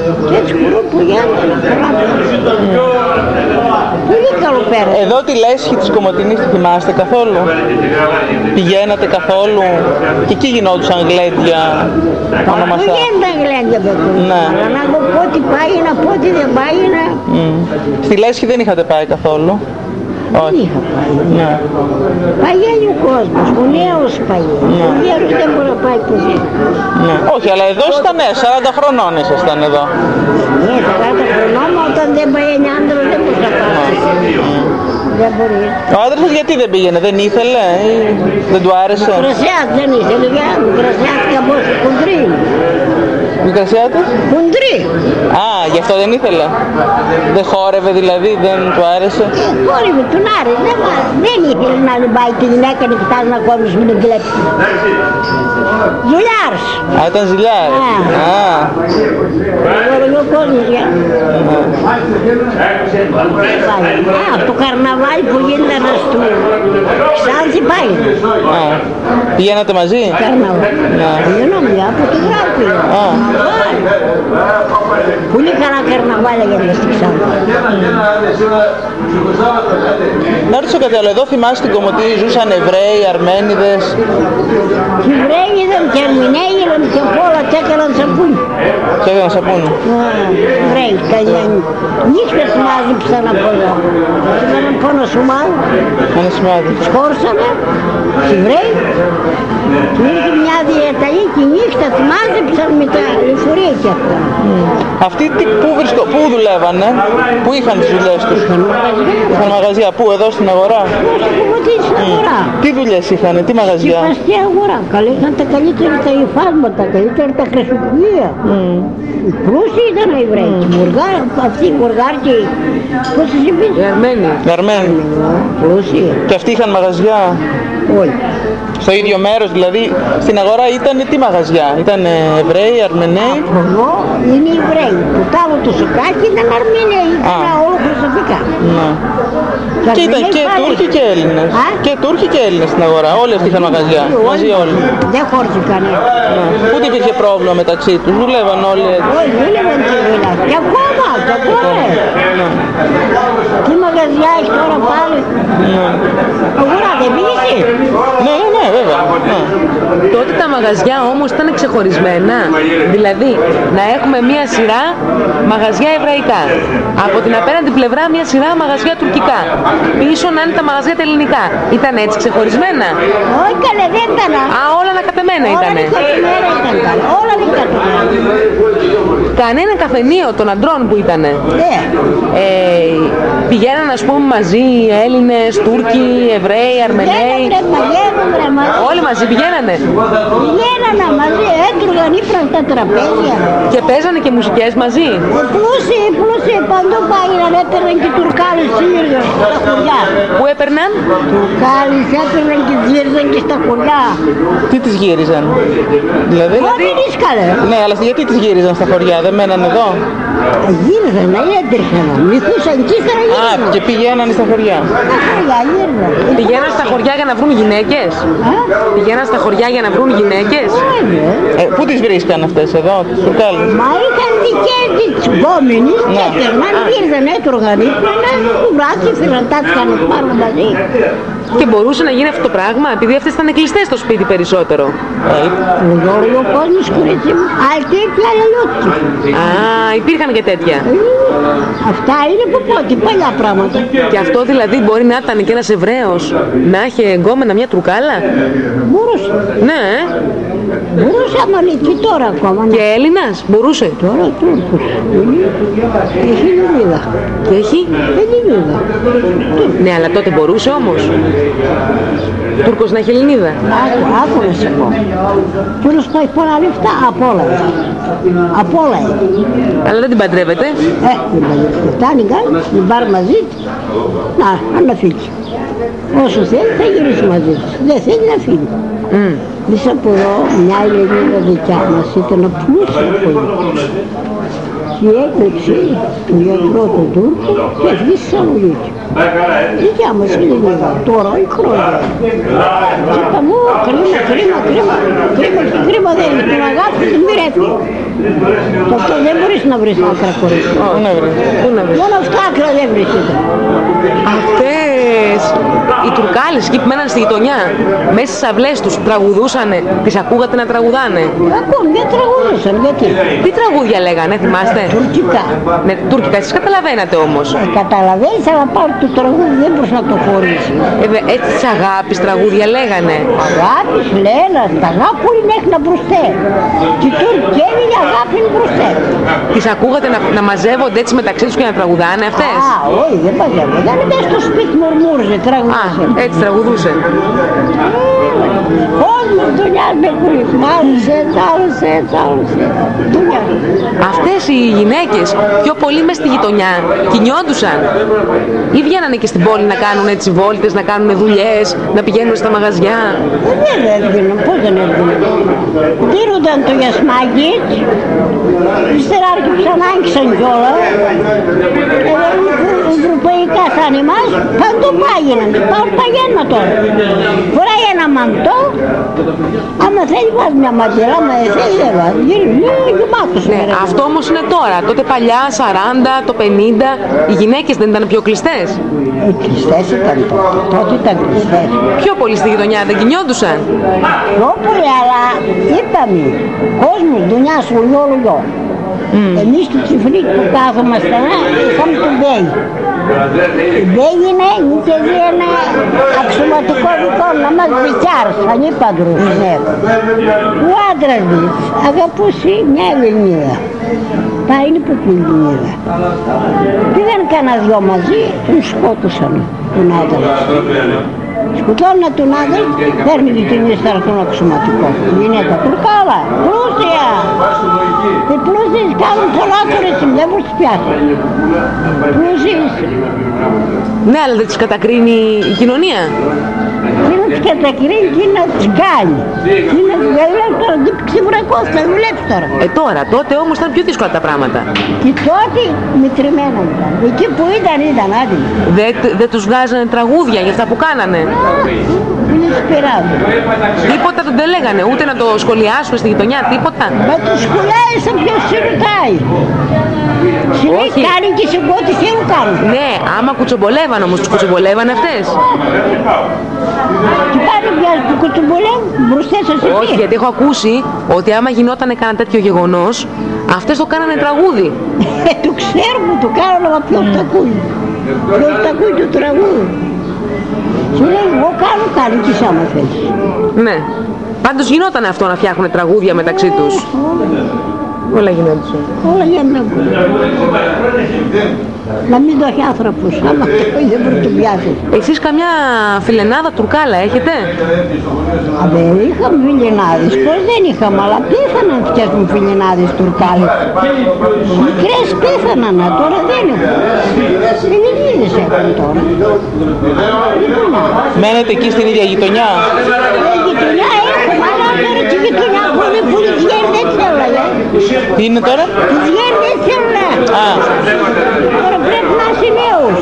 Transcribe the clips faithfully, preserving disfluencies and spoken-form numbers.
Και έτσι που γίνεται. Πολύ καλό πέρα. Εδώ τη λέσχη της Κομοτηνής τη θυμάστε καθόλου? Πηγαίνατε καθόλου? Και εκεί γινόντουσαν γλέντια ονομαστά? Πηγαίνονταν γλέντια βέβαια. Ναι. Αλλά να δω πότε πάει, να πότε δεν πάει. Να... Mm. Στη λέσχη δεν είχατε πάει καθόλου? Δεν Όχι. είχα πάει. Ναι. Παγαίνει ο κόσμος, ο νέος παγαίνει. Ναι. Ο γέρος δεν μπορεί να πάει πουθέ. Ναι. Όχι, αλλά εδώ ήσασταν νέα, σαράντα χρονών ήσασταν εδώ. Ναι, σαράντα χρονών, όταν δεν πάει ένα άντρος δεν μπορεί να πάει. Δεν μπορεί. Ο άντρας σας γιατί δεν πήγαινε, δεν ήθελε ή δεν του άρεσε? Μικρασιάς δεν ήθελε, για μικρασιάστηκα πως χοντρή. Μικρασιάτες? Χοντρή. Α, γι' αυτό δεν ήθελε. Δεν χόρευε δηλαδή, δεν του άρεσε. Ε, χόρευε, τον άρεσε. Δεν, δεν ήθελε να πάει τη γυναίκα να κοιτάζει να κόβεις με την κλέπτη. Ζουλιάρς. Α, ήταν ζηλιάρης. Α. Ο κόσμος για... Α, το καρναβάλι που γίνεται στο Ξάνθη πάει. Α. Πηγαίνατε μαζί? Καρναβάλι. Πηγαίνω μια από το γράφει. Πολύ καλά καρναβάλια για στη Ξάνθη. Να ρωτήσω κάτι άλλο, εδώ θυμάσαι την Κομοτηνή ζούσαν Εβραίοι, Αρμένιδες? Οι Εβραίοι είδαν και Αρμεναίοι είδαν και απ' όλα τσέκαναν σαπούνι. Τσέκαναν σαπούνι. Εβραίοι, καλιάνοι. Νύχτες μάζεψαν από εδώ. Είδαν πάνω σουμάδι. Ένα σημάδι. Τους χώρσανε, τους Εβραίοι. Του ήρθε μια διεταλή και νύχτα τους μάζεψαν με τα λεωφορεία και αυτά. Αυτοί τι, πού, βρισκο, πού δουλεύανε, πού είχαν τις δουλειές τους? Είχαν μαγαζιά. Είχαν μαγαζιά, πού, εδώ στην αγορά? Πώς κουμποτή στην αγορά. Τι δουλειές είχανε, τι Στην μαγαζιά? παστιά αγορά. Καλή ήταν τα καλύτερα τα υφάσματα, καλύτερα τα χρησιμοποιία. Mm. Οι πλούσιοι ήταν οι Εβραίοι. Αυτοί οι Βουργάρκοι, πώς τους είπες? Οι Αρμένοι. Οι Αρμένοι. Πλούσιοι. Και αυτοί είχαν μαγαζιά? Όχι. Στο ίδιο μέρος δηλαδή, στην αγορά ήταν τι μαγαζιά? Ήταν Εβραίοι, Αρμεναίοι? Από εδώ είναι οι Εβραίοι. Που τ' άλλο το σοκάκι ήταν Αρμεναίοι. Ήταν όλο χρυσαφικά. Ναι. Και ήταν και Τούρκοι και Έλληνες. Α? Και Τούρκοι και Έλληνες στην αγορά. Όλοι αυτοί είχαν μαγαζιά. Μαζί όλοι. Δεν χώρισε κανένα. Ναι. Ούτε υπήρχε πρόβλημα μεταξύ τους. Δουλεύαν όλοι έτσι. Όχι, δούλευαν και δουλειά. Και ακόμα, και ακόμα. Ναι. Τι μαγαζιά έχει τώρα πάλι. Ναι. Αγορά δεν πήγες? Ναι, ναι, ναι, βέβαια. Ναι. Τότε τα μαγαζιά όμως ήταν ξεχωρισμένα. Δηλαδή να έχουμε μία σειρά μαγαζιά εβραϊκά. Από την απέναντι πλευρά μία σειρά μαγαζιά τουρκικά. Πίσω να είναι τα μαγαζιά τα ελληνικά. Ήταν έτσι ξεχωρισμένα? Όχι καλέ, δεν ήταν. Α, όλα ανακατεμένα ήτανε. Όλα ανακατεμένα ήταν. Όλα ανακατεμένα. Κανένα καφενείο των αντρών που ήτανε. Ναι. Ε, πηγαίναν ας πούμε μαζί Έλληνες, Τούρκοι, Εβραίοι, Αρμεναίοι. Όλοι μαζί πηγαίνανε. Πηγαίνανε μαζί, έτρωγαν, ήπραν τα τραπέζια. Και παίζανε και μουσικές μαζί. Πλούσιοι, πλούσιοι, παντού πήγαιναν, έπαιρναν και τουρκάλες σύρια στα χωριά. Πού έπαιρναν? Τουρκάλες έπαιρναν και γύριζαν και στα χωριά. Τι τις γύριζαν? Δηλαδή? Ό,τι ρίσκαλε. Ναι, αλλά γιατί τις γύριζαν στα χωριά, δεν μέναν εδώ? Γύριζαν, έτρεχαν, μυθούσαν και ύστερα Α, γύριζαν. και πηγαίνανε στα χωριά. Στα χωριά γύριζαν. Πηγαίναν στα χωριά για να βρουν γυναίκες. Πηγαίναν στα χωριά για να βρουν γυναίκες. Ε, πού τις βρίσκαν αυτές εδώ, τις Τουρκάλες? Μα είχαν δικές της γκόμενης και Ναι. έπαιρναν, γύριζαν, έτρωγαν, ήπραναν, του βράδυ φύραν, τα είχαν πάρουν μαζί. Και μπορούσε να γίνει αυτό το πράγμα, επειδή αυτές ήταν κλειστές στο σπίτι περισσότερο. Ο Γιώργο κόσμος, κορίτσι μου, αλτή πια λελούκι. Α, υπήρχαν και τέτοια. Αυτά είναι από πότε, παλιά πράγματα. Και αυτό δηλαδή μπορεί να ήταν και ένας Εβραίος να έχει εγκόμενα μια τουρκάλα. Μπορούσε. Ναι, ε. Μπορούσε, άμα είναι και τώρα ακόμα. Και Έλληνας, μπορούσε. Τώρα Τούρκος. Έχει Ελληνίδα. Και έχει. Ελληνίδα. Ναι, αλλά τότε μπορούσε όμως. Τούρκος να έχει Ελληνίδα. Άκου, άκου να σε πω. Τούρκος πάει πολλά λεφτά, απ' όλα. Απ' όλα. Αλλά δεν την παντρεύεται. Ε, δεν παντρεύεται. Φτάνει κάτι, την πάρει μαζί της. Να, να φύγει. Όσο θέλει θα γυρίσει μαζί της. Δεν θέλει να φύγει. Mm. Μέσα από εδώ μια Ελληνίδα δικιά μας ήταν πλούσια πολύ. Και έκλεψε τον γιατρό του Τούρκου και έφυγε στη Θεσσαλονίκη. Δικιά μας Ελληνίδα, τώρα η χρόνια. Και είπαμε, κρίμα, κρίμα, κρίμα, κρίμα και κρίμα δεν είναι. Την αγάπη την μοιρεύει. Και αυτό δεν μπορείς να βρεις άκρα κορίτσι. Πού να βρεις. Πού να βρεις. Μόνο αυτά άκρα δεν βρίσκεται. Αυτές οι Τουρκάλες εκεί που μέναν στη γειτονιά, μέσα στις αυλές τους τραγουδούσανε, τις ακούγατε να τραγουδάνε? Ακούν, δεν τραγουδούσαν, γιατί. Τι τραγούδια λέγανε, θυμάστε? Τουρκικά. Ναι, τουρκικά, εσείς καταλαβαίνατε όμως. Ε, καταλαβαίνεις, αλλά πάρει το τραγούδι δεν μπορείς να το χωρίσεις. Ε, βε- έτσι της αγάπης τραγούδια λέγανε. Αγάπης, λένε, τα αγάπη όλοι μέχρι να μπροστέ. Και οι Τούρκοι είναι αγάπη είναι μπροστέ. Τις ακούγατε να, να μαζεύονται έτσι μεταξύ τους και να τραγουδάνε αυτές? Α, όχι, δεν μαζεύω. Δεν είναι στο σπίτι μουρμούριζε, Α, τραγουδούσε. έτσι τραγουδούσε. Κόσμος δουλειά με κουρί. Άλλος έτσι, άλλος έτσι, άλλος έτσι. Δουλειά. Αυτές οι γυναίκες πιο πολύ μες στη γειτονιά κινιόντουσαν ή βγαίνανε και στην πόλη να κάνουν έτσι βόλτες, να κάνουν δουλειές, να πηγαίνουν στα μαγαζιά? Ε, Δεν έβγαιναν, πώς δεν έβγαιναν. Δίνονταν το γιασμάκι, ύστερα άρχισαν άγγισαν κιόλα. Ευρωπαϊκά σαν εμάς, παντού πάγαιναν, πάω παγαίνω τώρα. Φοράει ένα μαντό, άμα θέλει βάζει μια μαντέλα, άμα δεν θέλει δεν βάζει. Είναι γεμάτος. Ναι, αυτό όμως είναι τώρα. Τότε παλιά, σαράντα, το πενήντα, οι γυναίκες δεν ήταν πιο κλειστές? Οι κλειστές ήταν τότε, τότε ήταν κλειστές. Πιο πολύ στη γειτονιά δεν κινιόντουσαν? Πιο πολύ, αλλά είπαμε, κόσμος, δουλειά σου, λιό, λιό. Εμείς του Τσιφλίκ που κάθομασταν, είχαμε τον Μπέι. Η Μπέι είναι, και είναι αξιωματικό δικό να μας δικιάρς, ανήπαντρος, ναι. Ο άντρας της αγαπούσε μια Ελληνίδα. Πάει είναι που την Ελληνίδα. Πήγαν κανένα δυο μαζί, τον σκότωσαν τον άντρα. Σκοτώνουν τον άντρα, παίρνει την ύστερα τον αξιωματικό. Η γυναίκα Τουρκάλα, πλούσια. Οι πλούσιες κάνουν πολλά κορίτσι, δεν μπορείς να τις πιάσουν. Πλούσιες. Ναι, αλλά δεν τις κατακρίνει η κοινωνία. Τι να τις κατακρίνει, τι να τις κάνει. Τι να τις δουλεύει τώρα, τι ξεβρακώς θα δουλεύει τώρα. Ε, τώρα, τότε όμως ήταν πιο δύσκολα τα πράγματα. Και τότε μετρημένα ήταν. Εκεί που ήταν, ήταν άδειο. Δεν δεν τους βγάζανε τραγούδια για αυτά που κάνανε. Δεν τους πειράζει. Τίποτα δεν τα λέγανε, ούτε να το σχολιάσουν στη γειτονιά, τίποτα. Μα τους σκουλάισε ποιος σε ρωτάει. Σου λέει Όχι. κάνει και σε ό,τι θέλουν κάνουν. Ναι, άμα κουτσομπολεύαν όμως, τους κουτσομπολεύαν αυτές? Και πάνε πια που κουτσουμπολεύουν μπροστά σας Όχι, εκεί. γιατί έχω ακούσει ότι άμα γινόταν κανένα τέτοιο γεγονός, αυτές το κάνανε τραγούδι. Ε, το ξέρουμε, το κάνουν, αλλά ποιος το ακούει. Ποιος το ακούει το τραγούδι. Σου λέει, εγώ κάνω, κάνω και εσύ άμα θέλεις. Ναι. Πάντως γινόταν αυτό να φτιάχνουν τραγούδια μεταξύ τους. Όλα γινόντουσαν. Όλα για να να μην το έχει άνθρωπος, άμα δεν μπορεί να το πιάσει. Εσείς καμιά φιλενάδα Τουρκάλα έχετε? Α, δεν είχαμε φιλενάδες, πώς δεν είχαμε, αλλά πέθαναν να φτιάχνουν φιλενάδες Τουρκάλες. Μικρές πέθαναν, τώρα δεν έχουν. Ελληνίδες έχουν τώρα. Μένετε εκεί στην ίδια γειτονιά? Η γειτονιά έχουμε, αλλά τώρα τη γειτονιά που είναι που οι βγαίνει δεν θέλουν. Τι είναι τώρα? Οι βγαίνει δεν θέλουν. Α, Τώρα πρέπει να είσαι νέος.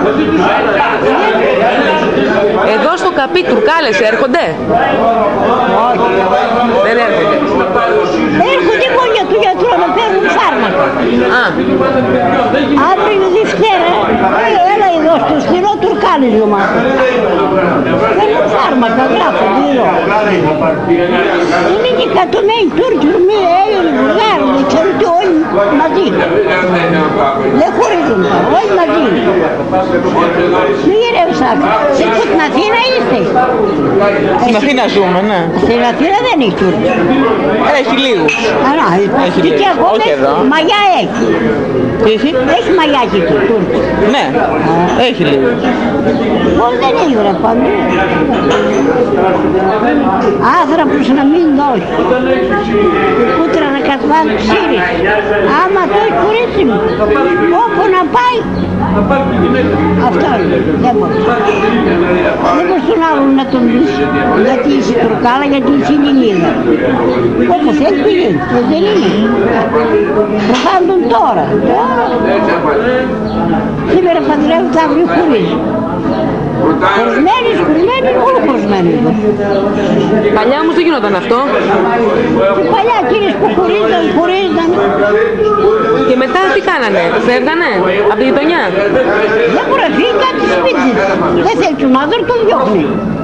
Εδώ στο Καπί Τουρκάλες έρχονται? Όχι. Δεν έρχονται. Έρχονται γόνια του γιατρού να παίρνουν φάρμακα. Α, Αύριο Δευτέρα, ε, έλα εδώ στο στενό Τουρκάλιζωμα. Παίρνουν φάρμακα, γράφουν εδώ. Είναι και εκατομένοι Τούρκοι, μία Έλληνοι, Βουλγάροι, δεν ξέρω τι, όλοι μαζί. Δεν χωρίζουν τώρα, όλοι μαζί. Μη γυρεύεις άκρη. Εσείς στην Αθήνα είστε? στην Αθήνα ζούμε, ναι. Στην Αθήνα δεν έχει Τούρκοι. Έχει λίγους. Α, να, Έχει και λίγους. ακόμα Όχι εδώ. μαγιά έχει. Τι έχει? Έχει μαγιά και εκεί, Τούρκοι. Ναι, έχει λίγους. Πώς δεν έχει ρε παντού. Άνθρωπος να μην δώσει. Η κούτρα να κατβάλει ψήρις. Άμα το έχει κορίτσι μου, όπου να πάει. Αυτό είναι, δεν μπορείς. Δεν μπορείς τον άλλον να τον πεις γιατί είσαι Τουρκάλα, γιατί είσαι Ελληνίδα. Όπως θέλει πηγαίνει, και δεν είναι. Προφάντων τώρα. Σήμερα παντρεύουν τα αύριο χωρίς. Χωρισμένοι, σκουρημένοι, όλοι χωρισμένοι. Παλιά όμως δεν γινόταν αυτό. Και παλιά κύριες που χωρίζαν, χωρίζαν. Και μετά τι κάνανε, φεύγανε από τη γειτονιά. Δεν μπορεί να φύγει κάτι σπίτι. Δεν θέλει τον άντρα, τον διώχνει.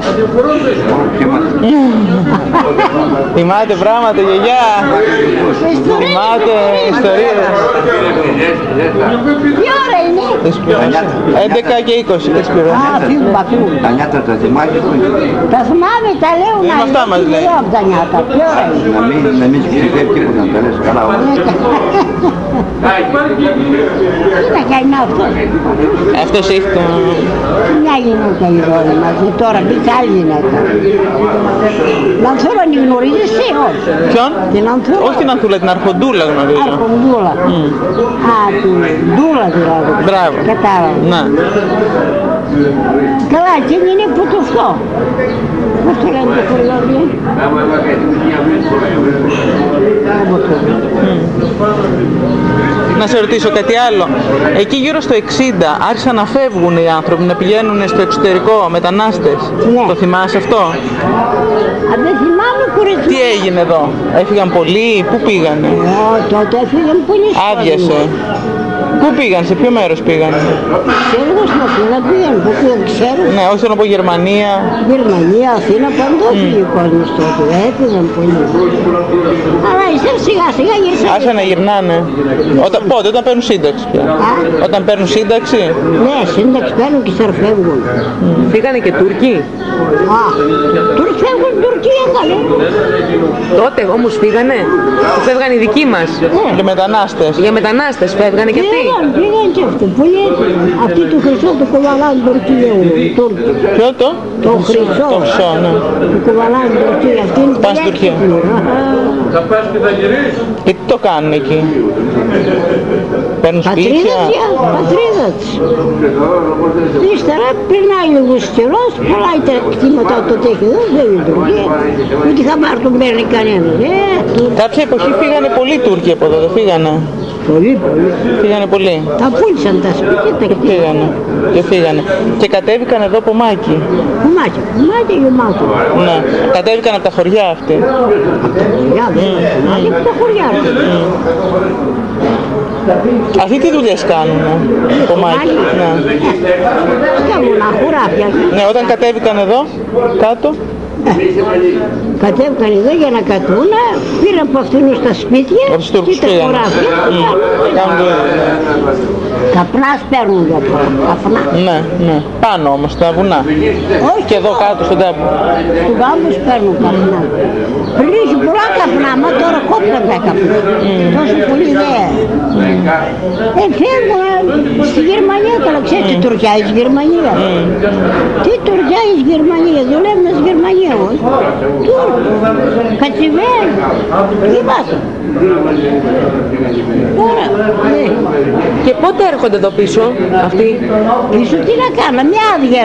Θυμάται πράγματα, γιαγιά. Θυμάται ιστορίες. Τι ώρα είναι? έντεκα και είκοσι. Α, φύγουμε, φύγουμε. Τα νιάτα τα θυμάσαι που είναι. Τα θυμάμαι, τα λέω να αυτά μας λέει. λέω από τα νιάτα. Τι ώρα είναι? Να μην, να μην ξεφεύγει τίποτα, να τα λες καλά όλα. Τι να κάνει αυτό? Αυτός έχει το... Μια γυναίκα η ρόλη μαζί, τώρα μπήκα άλλη γυναίκα. Λανθούλα την γνωρίζεις εσύ, όχι? Ποιον? Την Ανθούλα. Όχι την Ανθούλα, την Αρχοντούλα γνωρίζω. Αρχοντούλα. Α, την Ντούλα δηλαδή. Μπράβο. Κατάλαβα. Ναι. Καλά, εκείνη είναι που το αυτό. Πώς το λένε το χωριό? Να σε ρωτήσω κάτι άλλο. Εκεί γύρω στο εξήντα άρχισαν να φεύγουν οι άνθρωποι, να πηγαίνουν στο εξωτερικό, μετανάστες. Ναι. Το θυμάσαι αυτό? Αν δεν θυμάμαι κορίτσι. Τι έγινε εδώ? Έφυγαν πολλοί, πού πήγανε? Ω, τότε έφυγαν πολλοί. Άδειασε. Πού πήγαν, σε ποιο μέρος πήγανε? Ξέρω εγώ στην Αθήνα πήγαν, πού πήγαν, ξέρω. Ναι, όχι θέλω να πω Γερμανία. Γερμανία, Αθήνα, παντού έφυγε ο κόσμος τότε, έφυγαν πολλοί. Αλλά ήρθαν σιγά σιγά γύρισαν. Άρχισαν να γυρνάνε. Όταν, πότε, όταν παίρνουν σύνταξη πια? Α, Όταν παίρνουν σύνταξη. ναι, σύνταξη παίρνουν και σαρφεύγουν. Φύγανε και Τούρκοι. Α, Τούρκοι φεύγουν, Τουρκία καλέ. Τότε όμως φύγανε. Που φεύγανε οι δικοί μας. Και μετανάστες. Για μετανάστες φεύγανε και αυτοί. Πήγαν, πήγαν και αυτοί, πολλοί έφυγαν. Αυτοί του Χρυσό του κουβαλάνε Τουρκία, οι Τούρκοι. Ποιο το? Το Χρυσό. Το Χρυσό, ναι. Του κουβαλάνε Τουρκία, αυτοί είναι Πας στην Τουρκία. Θα πας και θα γυρίσεις. Και τι το κάνουν εκεί? Παίρνουν Πατρίδα σπίτια. πια, πατρίδα της. Ύστερα περνάει λίγος καιρός, πολλά τα κτήματα τότε έχει εδώ, δεν λειτουργεί. Ούτε χαμπάρ τον παίρνει κανένας. Ε, Τούρκοι. Κάποια εποχή φύγανε πολλοί Τούρκοι από εδώ, δεν φύγανε? Πολύ, πολύ. Φύγανε πολλοί. Τα πούλησαν τα σπίτια, τα κτήματα. Φύγανε. Και φύγανε. Και κατέβηκαν εδώ από Μάκη. Κουμάκια, κουμάκια γεμάτο. Ναι. Κατέβηκαν από τα χωριά αυτοί. Από τα χωριά, βέβαια, κουμάκια από τα χωριά. Αυτοί τι δουλειές κάνουνε? Το Μάκη. Ναι. Στα βουνά, χωράφια. Ναι, όταν κατέβηκαν εδώ, κάτω. Κατέβηκαν εδώ για να κατούν, πήραν από αυτούς τα σπίτια Από τους Τούρκους και τα πήγανε. χωράφια. Κάνουν το... Καπνά παίρνουν για αυτό, καπνά. Ναι, ναι. Πάνω όμως, στα βουνά. Όχι Και εδώ κάτω στον τάμπο. Του γάμους παίρνουν καπνά. Πριν είχε πολλά καπνά, μα τώρα κόπτουν τα καπνά. Τόσο πολύ ιδέα. Ε, φεύγουν στη Γερμανία, καλά ξέρεις τι τουρκιά εις Γερμανία. Τι τουρκιά εις Γερμανία, δουλεύουν στη Γερμανία όχι. Τούρκοι, κατσιβαίνουν, τι βάζουν. Τώρα, ναι. Και πότε έρχονται εδώ πίσω αυτοί? Πίσω τι να κάνω, μια άδεια